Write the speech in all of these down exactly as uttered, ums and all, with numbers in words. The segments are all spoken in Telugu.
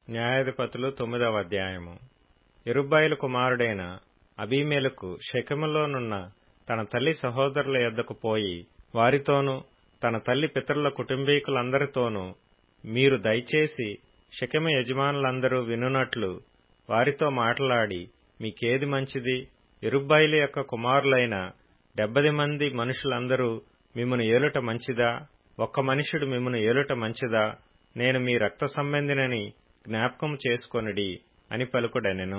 న్యాయాధిపతులు తొమ్మిదవ అధ్యాయము. యెరుబ్బయలు కుమారుడైన అబీమెలెకు షెకెములోనున్న తన తల్లి సహోదరుల యొద్దకు పోయి వారితోనూ తన తల్లి పితరుల కుటుంబీకులందరితోనూ మీరు దయచేసి షెకెము యజమానులందరూ వినునట్లు వారితో మాట్లాడి మీకేది మంచిది, యెరుబ్బయలు యొక్క కుమారులైన డెబ్బది మంది మనుషులందరూ మిమ్మును ఏలుట మంచిదా, ఒక్క మనుష్యుడు మిమ్మును ఏలుట మంచిదా, నేను మీ రక్త సంబంధినని జ్ఞాపకం చేసుకొనుడి అని పలుకుడనెను.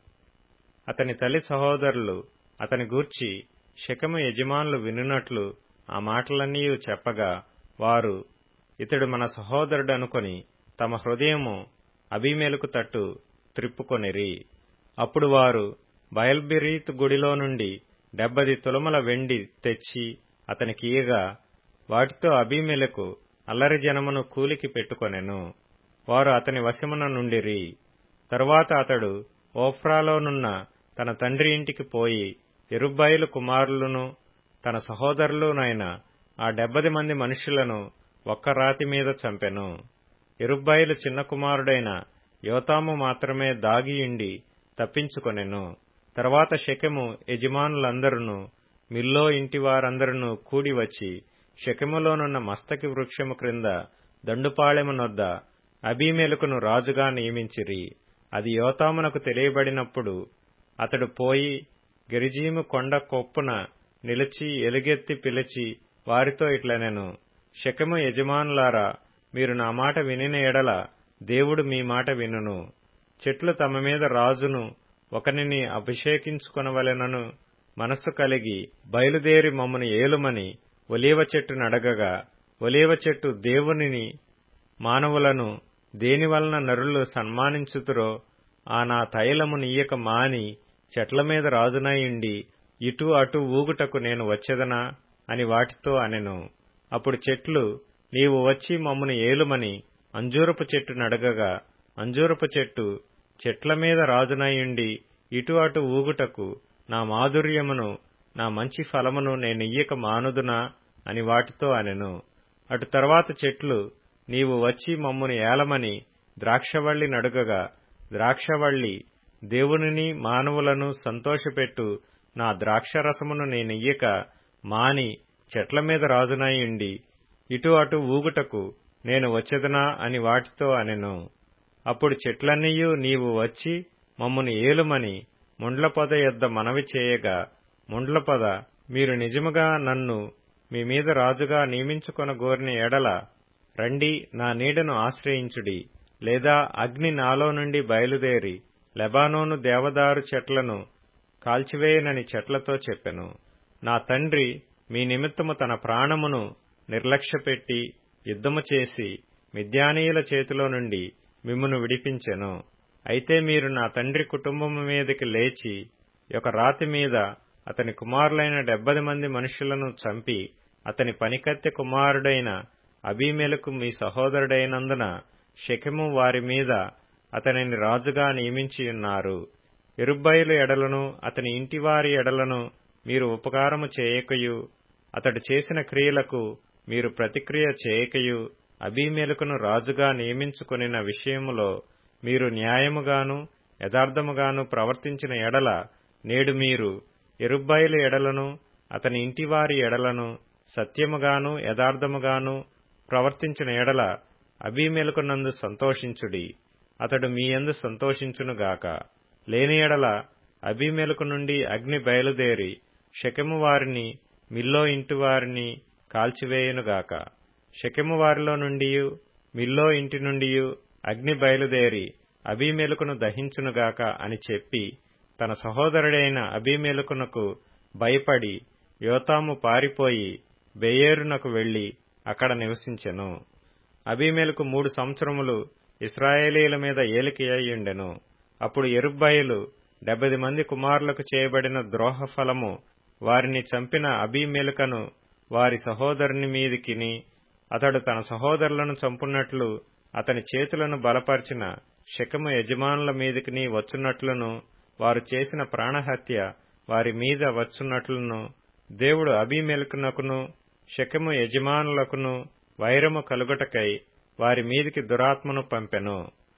అతని తల్లి సహోదరులు అతని గూర్చి షెకెము యజమానులు వినునట్లు ఆ మాటలన్నీయు చెప్పగా వారు ఇతడు మన సహోదరుడనుకొని తమ హృదయము అబీమెలెకు తట్టు త్రిప్పుకొనిరి. అప్పుడు వారు బయల్బెరీతు గుడిలో నుండి డెబ్బది తులముల వెండి తెచ్చి అతనికియ్యగా వాటితో అబీమెలెకు అల్లరి జనమును కూలికి పెట్టుకొనెను. వారు అతని వశమున నుండిరి. తరువాత అతడు ఓఫ్రాలోనున్న తన తండ్రి ఇంటికి పోయి యెరుబ్బయలు కుమారులను తన సహోదరులునైన ఆ డెబ్బది మంది మనుష్యులను ఒక్క రాతి మీద చంపెను. యెరుబ్బయలు చిన్న కుమారుడైన యోతాము మాత్రమే దాగియుండి తప్పించుకొనెను. తరువాత షెకెము యజమానులందరును మిల్లో ఇంటివారందరును కూడి వచ్చి షెకెములోనున్న మస్తకి వృక్షము క్రింద దండుపాళెమునొద్ద అబీమెలెకును రాజుగా నియమించిరి. అది యోతామునకు తెలియబడినప్పుడు అతడు పోయి గెరిజీము కొండ కొప్పున నిలిచి ఎలుగెత్తి పిలిచి వారితో ఇట్లనెను, షెకెము యజమానులారా, మీరు నా మాట వినిన ఎడల దేవుడు మీ మాట వినును. చెట్లు తమ మీద రాజును ఒకనిని అభిషేకించుకొనవలెనను మనస్సు కలిగి బయలుదేరి మమ్మను ఏలుమని ఒలీవ చెట్టు నడగగా, ఒలీవ చెట్టు దేవునిని మానవులను దేనివలన నరులు సన్మానించుతురో ఆ నా తైలము నీయక మాని చెట్ల మీద రాజునయుండి ఇటు అటు ఊగుటకు నేను వచ్చెదనా అని వాటితో అనెను. అప్పుడు చెట్లు నీవు వచ్చి మమ్మను ఏలుమని అంజూరపు చెట్టు నడగగా, అంజూరపు చెట్టు చెట్ల మీద రాజునయుండి ఇటు అటు ఊగుటకు నా మాధుర్యమును నా మంచి ఫలమును నేనియ్యక మానుదునా అని వాటితో అనెను. అటు తర్వాత చెట్లు నీవు వచ్చి మమ్మును ఏలమని ద్రాక్షవల్లి నడుగగా, ద్రాక్షవల్లి దేవునిని మానవులను సంతోషపెట్టు నా ద్రాక్షరసమును నేనియ్యక మాని చెట్ల మీద రాజునయుండి ఇటు అటు ఊగుటకు నేను వచ్చెదనా అని వాటితో అనెను. అప్పుడు చెట్లన్నీయు నీవు వచ్చి మమ్మును ఏలుమని ముండ్ల పొద యొద్ద మనవి చేయగా, ముండ్ల పొద మీరు నిజముగా నన్ను మీ మీద రాజుగా నియమించుకొనగోరిన ఎడల రండి, నా నీడను ఆశ్రయించుడి, లేదా అగ్ని నాలో నుండి బయలుదేరి లెబానోను దేవదారు చెట్లను కాల్చివేయనని చెట్లతో చెప్పెను. నా తండ్రి మీ నిమిత్తము తన ప్రాణమును నిర్లక్ష్యపెట్టి యుద్ధము చేసి మిద్యానీయుల చేతిలో నుండి మిమ్మును విడిపించెను. అయితే మీరు నా తండ్రి కుటుంబము మీదకి లేచి ఒక రాతి మీద అతని కుమారులైన డెబ్బది మంది మనుషులను చంపి అతని పనికత్తె కుమారుడైన అబీమెలెకు మీ సహోదరుడైనందున షెకెము వారి మీద అతనిని రాజుగా నియమించియున్నారు. యెరుబ్బయలు ఎడలను అతని ఇంటివారి ఎడలను మీరు ఉపకారము చేయకయు అతడు చేసిన క్రియలకు మీరు ప్రతిక్రియ చేయకయు అబీమెలెకును రాజుగా నియమించుకొనిన విషయములో మీరు న్యాయముగాను యథార్థముగాను ప్రవర్తించిన ఎడల నేడు మీరు యెరుబ్బయలు ఎడలను అతని ఇంటివారి ఎడలను సత్యముగాను యథార్థముగాను ప్రవర్తించిన ఎడల అబీమెలెకునందు సంతోషించుడి, అతడు మీయందు సంతోషించునుగాక. లేని ఎడల అబీమెలెకు నుండి అగ్ని బయలుదేరి షెకెము వారిని మిల్లో ఇంటివారిని కాల్చివేయునుగాక. షెకెము వారిలో నుండియు మిల్లో ఇంటి నుండియు అగ్ని బయలుదేరి అబీమెలెకును దహించునుగాక అని చెప్పి తన సహోదరుడైన అబీమెలెకునకు భయపడి యోతాము పారిపోయి బెయేరునకు వెళ్లి అక్కడ నివసించెను. అబీమెలెకు మూడు సంవత్సరములు ఇశ్రాయేలీయుల మీద ఏలికయ్యుండెను. అప్పుడు యెరుబ్బయలు డెబ్బది మంది కుమారులకు చేయబడిన ద్రోహ ఫలము వారిని చంపిన అబీమెలెకును వారి సహోదరుని మీదికిని అతడు తన సహోదరులను చంపునట్లు అతని చేతులను బలపరిచిన షెకెము యజమానుల మీదికిని వచ్చున్నట్లును వారు చేసిన ప్రాణహత్య వారి మీద వచ్చున్నట్లును దేవుడు అబీమెలెకునకును షెకెము యజమానులకును వైరము కలుగుటకై వారి మీదికి దురాత్మను పంపెను.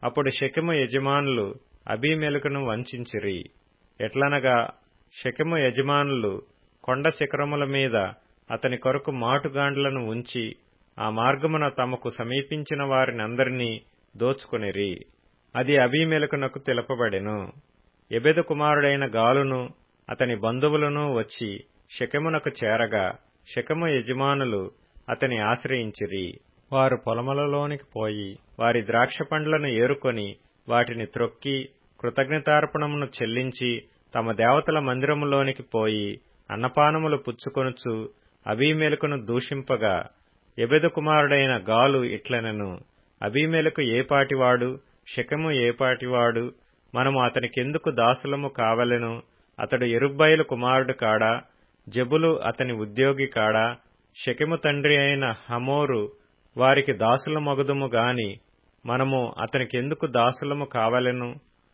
అప్పుడు షెకెము యజమానులు అబీమెలకును వంచిరి. ఎట్లనగా షెకెము యజమానులు కొండ శిఖరముల మీద అతని కొరకు మాటుగాండ్లను ఉంచి ఆ మార్గమున తమకు సమీపించిన వారినందరినీ దోచుకొనిరి. అది అబీమెలకునకు తెలుపబడెను. ఎబెదు కుమారుడైన గాలును అతని బంధువులను వచ్చి షెకెమునకు చేరగా షెకెము యజమానులు అతని ఆశ్రయించిరి. వారు పొలములలోనికి పోయి వారి ద్రాక్ష పండ్లను ఏరుకొని వాటిని త్రొక్కి కృతజ్ఞతార్పణమును చెల్లించి తమ దేవతల మందిరములోనికి పోయి అన్నపానములు పుచ్చుకొనుచు అబీమెలకును దూషింపగా ఎబెదు కుమారుడైన గాలు ఇట్లనెను, అబీమెలకు ఏపాటివాడు, షెకెము ఏపాటివాడు, మనము అతనికెందుకు దాసులము కావలెను? అతడు యెరుబ్బయలు కుమారుడు కాడా? జెబులు అతని ఉద్యోగి కాడా? షెకెము తండ్రి అయిన హమోరు వారికి దాసులమగుదుము గాని మనము అతనికెందుకు దాసులము కావలెను?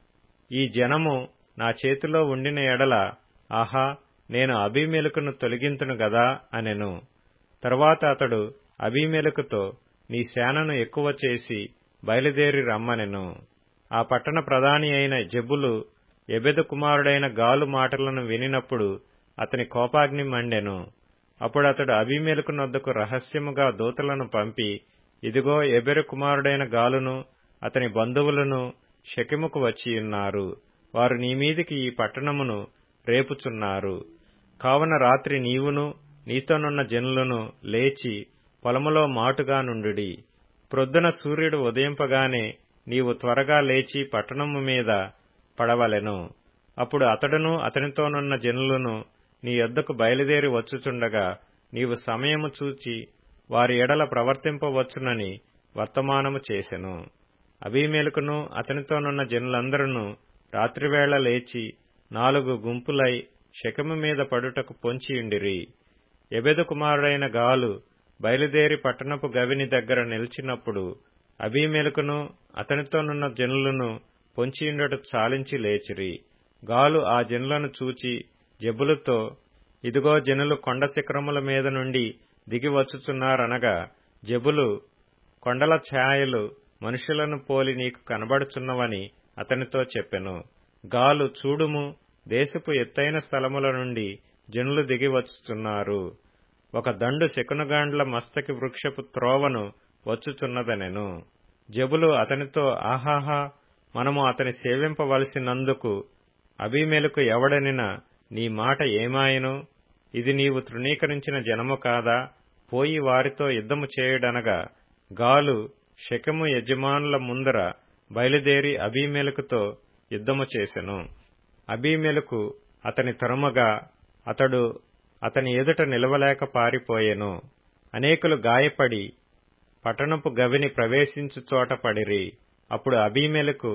ఈ జనము నా చేతిలో ఉండిన ఎడల ఆహా, నేను అబీమెలకును తొలగింతును గదా అనెను. తరువాత అతడు అబీమెలకుతో, నీ సేనను ఎక్కువ చేసి బయలుదేరి రమ్మనెను. ఆ పట్టణ ప్రధాని అయిన జెబులు ఎబెదు కుమారుడైన గాలు మాటలను వినినప్పుడు అతని కోపాగ్ని మండెను. అప్పుడు అతడు అబీమెలకు నొద్దకు రహస్యముగా దూతలను పంపి, ఇదిగో ఎబెరు కుమారుడైన గాలును అతని బంధువులను షెకెముకు వచ్చియున్నారు. వారు నీమీదికి ఈ పట్టణమును రేపుచున్నారు. కావున రాత్రి నీవును నీతోనున్న జనులను లేచి పొలములో మాటుగా నుండుడి. ప్రొద్దున సూర్యుడు ఉదయింపగానే నీవు త్వరగా లేచి పట్టణము మీద పడవలెను. అప్పుడు అతడును అతనితోనున్న జనులను నీ యొద్దకు బయలుదేరి వచ్చుచుండగా నీవు సమయము చూచి వారి ఎడల ప్రవర్తింపవచ్చునని వర్తమానము చేసెను. అబీమెలకును అతనితోనున్న జనులందరూ రాత్రివేళ లేచి నాలుగు గుంపులై షెకెము మీద పడుటకు పొంచియుండిరి. ఎబెదు కుమారుడైన గాలు బయలుదేరి పట్టణపు గవిని దగ్గర నిలిచినప్పుడు అబీమెలకును అతనితోనున్న జనులను పొంచియుండుట చాలించి లేచిరి. గాలు ఆ జనులను చూచి జెబులుతో, ఇదిగో జనులు కొండ శిఖరముల మీద నుండి దిగి వచ్చుచున్నారనగా జెబులు, కొండల ఛాయలు మనుషులను పోలి నీకు కనబడుచున్నవని అతనితో చెప్పెను. గాలు, చూడుము, దేశపు ఎత్తైన స్థలముల నుండి జనులు దిగి వచ్చుచున్నారు. ఒక దండు శకునగాండ్ల మస్తకి వృక్షపు త్రోవను వచ్చుచున్నదనెను. జెబులు అతనితో, ఆహాహా, మనము అతని సేవింపవలసినందుకు అబీమెలకు ఎవడనిన నీ మాట ఏమాయను? ఇది నీవు తృణీకరించిన జనము కాదా? పోయి వారితో యుద్ధము చేయుడనగా గాలు షెకెము యజమానుల ముందర బయలుదేరి అబీమెలకుతో యుద్ధము చేసెను. అబీమెలకు అతని తరుమగా అతడు అతని ఎదుట నిలవలేక పారిపోయెను. అనేకులు గాయపడి పట్టణపు గవిని ప్రవేశించు చోట పడిరి. అప్పుడు అబీమెలకు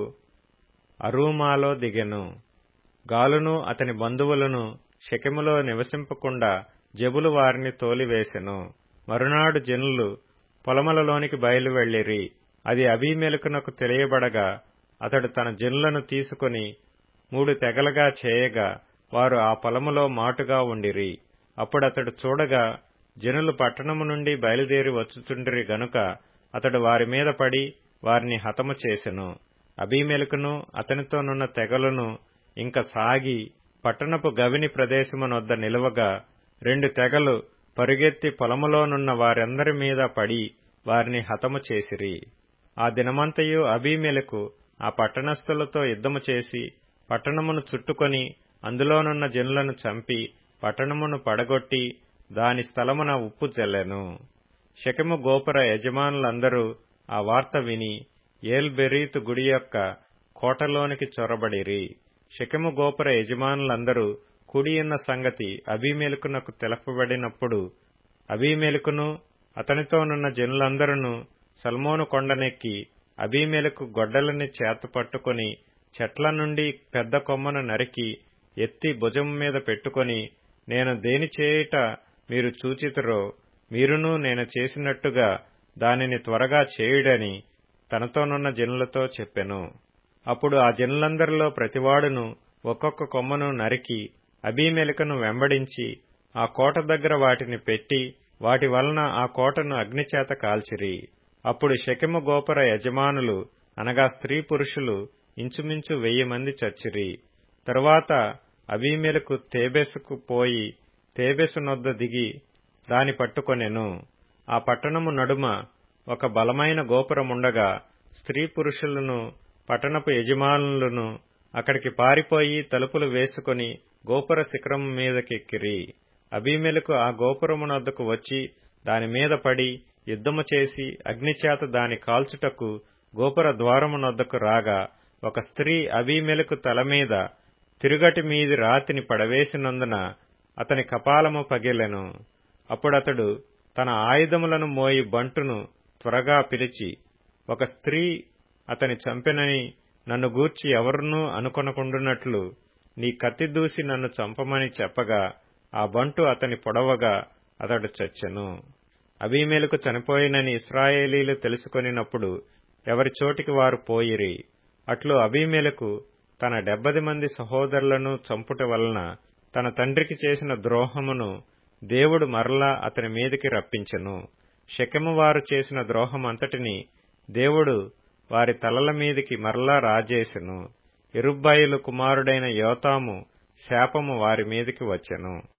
అరూమాలో దిగెను. గాలును అతని బంధువులను షెకెములో నివసింపకుండా జెబులు వారిని తోలివేసెను. మరునాడు జనులు పొలములలోనికి బయలు వెళ్లిరి. అది అబీమెలకునకు తెలియబడగా అతడు తన జనులను తీసుకుని మూడు తెగలుగా చేయగా వారు ఆ పొలములో మాటుగా ఉండిరి. అప్పుడతడు చూడగా జనులు పట్టణము నుండి బయలుదేరి వచ్చుచుండిరి గనుక అతడు వారి మీద పడి వారిని హతము చేసెను. అబీమెలకును అతనితోనున్న తెగలను ఇంక సాగి పట్టణపు గవిని ప్రదేశమునొద్ద నిలువగా రెండు తెగలు పరుగెత్తి పొలములోనున్న వారందరి మీద పడి వారిని హతము చేసిరి. ఆ దినమంతయు అబీమెలకు ఆ పట్టణస్థులతో యుద్ధము చేసి పట్టణమును చుట్టుకొని అందులోనున్న జనులను చంపి పట్టణమును పడగొట్టి దాని స్థలమున ఉప్పు చల్లెను. షెకెము గోపుర యజమానులందరూ ఆ వార్త విని ఏల్ బెరీతు గుడి యొక్క కోటలోనికి చొరబడిరి. షెకెము గోపుర యజమానులందరూ కూడియున్న సంగతి అబీమెలకునకు తెలపబడినప్పుడు అబీమెలకును అతనితోనున్న జనులందరూ సల్మోను కొండనెక్కి అబీమెలకు గొడ్డలిని చేత పట్టుకుని చెట్ల నుండి పెద్ద కొమ్మను నరికి ఎత్తి భుజము మీద పెట్టుకుని, నేను దేని చేయుట మీరు చూచితిరో మీరును నేను చేసినట్టుగా దానిని త్వరగా చేయుడని తనతోనున్న జనులతో చెప్పెను. అప్పుడు ఆ జనులందరిలో ప్రతివాడును ఒక్కొక్క కొమ్మను నరికి అబీమెలకును వెంబడించి ఆ కోట దగ్గర వాటిని పెట్టి వాటి వలన ఆ కోటను అగ్నిచేత కాల్చిరి. అప్పుడు షెకెము గోపుర యజమానులు అనగా స్త్రీ పురుషులు ఇంచుమించు వెయ్యి మంది చచ్చిరి. తరువాత అబీమెలెకు తేబెసుకు పోయి తేబెసు నొద్ద దిగి దాని పట్టుకొనెను. ఆ పట్టణము నడుమ ఒక బలమైన గోపురముండగా స్త్రీ పురుషులను పట్టణపు యజమానులను అక్కడికి పారిపోయి తలుపులు వేసుకుని గోపుర శిఖరము మీదకెక్కిరి. అబీమెలెకు ఆ గోపురమునొద్దకు వచ్చి దానిమీద పడి యుద్ధము చేసి అగ్నిచేత దాని కాల్చుటకు గోపుర ద్వారమునొద్దకు రాగా ఒక స్త్రీ అబీమెలెకు తలమీద తిరుగటి మీది రాతిని పడవేసినందున అతని కపాలము పగిలెను. అప్పుడతడు తన ఆయుధములను మోయి బంటును త్వరగా పిలిచి, ఒక స్త్రీ అతని చంపెనని నన్ను గూర్చి ఎవరునూ అనుకొనకుండునట్లు నీ కత్తి దూసి నన్ను చంపమని చెప్పగా ఆ బంటు అతని పొడవగా అతడు చచ్చెను. అబీమెలెకు చనిపోయినని ఇశ్రాయేలీలు తెలుసుకొనినప్పుడు ఎవరి చోటికి వారు పోయిరి. అట్లు అబీమెలెకు తన డెబ్బది మంది సహోదరులను చంపుట వలన తన తండ్రికి చేసిన ద్రోహమును దేవుడు మరలా అతని మీదికి రప్పించెను. షెకెము వారు చేసిన ద్రోహమంతటిని దేవుడు వారి తలల మీదికి మరలా రాజేసెను. యెరుబ్బయలు కుమారుడైన యోతాము శాపము వారి మీదికి వచ్చెను.